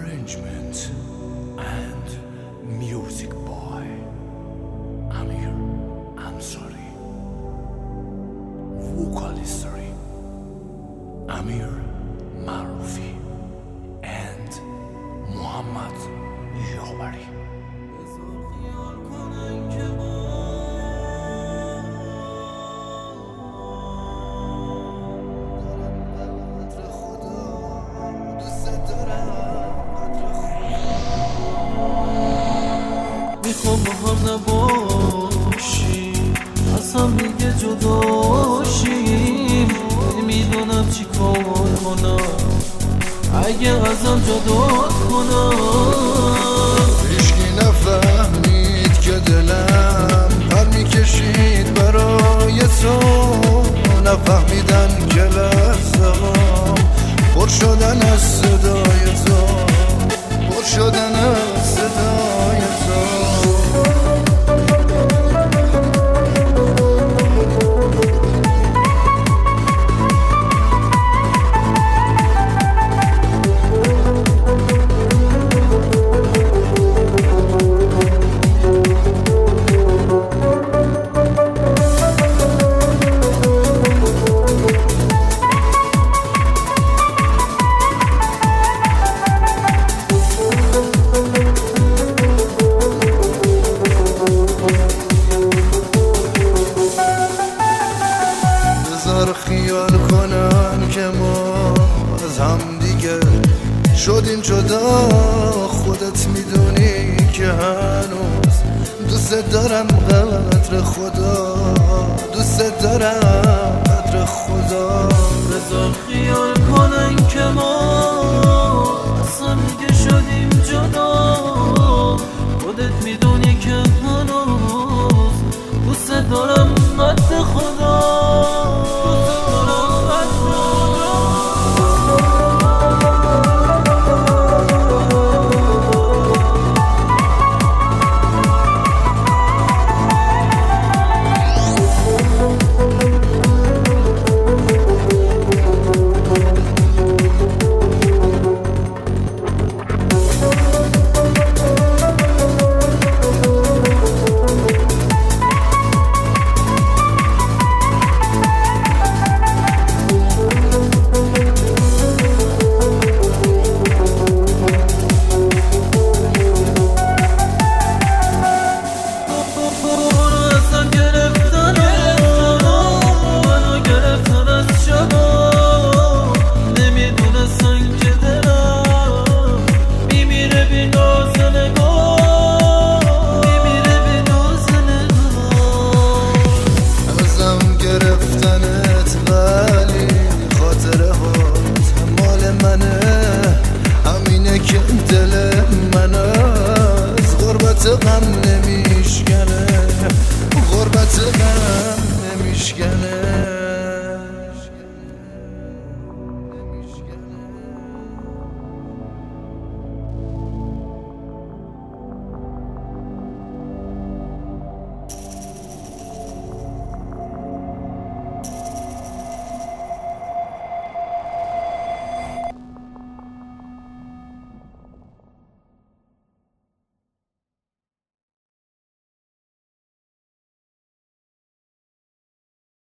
arrangement and music by Amir Ansari. Vocalistry Amir Marufi and Muhammad Yobari. میخوام با هم نباشی اصلا میگه جداشیم میدونم چی کار کنم اگه ازم جدات کنم هیچکی نفهمید که دلم پر میکشید برای تو نفهمیدن که لحظه‌هام پر شدن از صدای تو پر شدن از صدای تو خیال کنن که ما از هم دیگه شدیم جدا خودت میدونی که هنوز دوست دارم قدر خدا دوست دارم قدر خدا بذار خیال کنن که ما